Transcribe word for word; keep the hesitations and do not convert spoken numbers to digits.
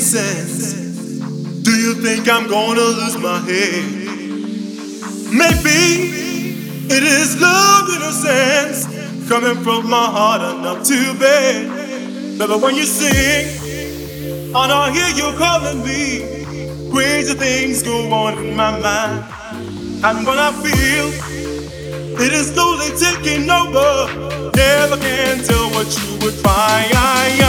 innocence. Do you think I'm gonna lose my head? Maybe it is love in a sense, coming from my heart enough to bear. But when you sing, and I hear you calling me, crazy things go on in my mind. And when I feel it is slowly taking over, never can tell what you would find.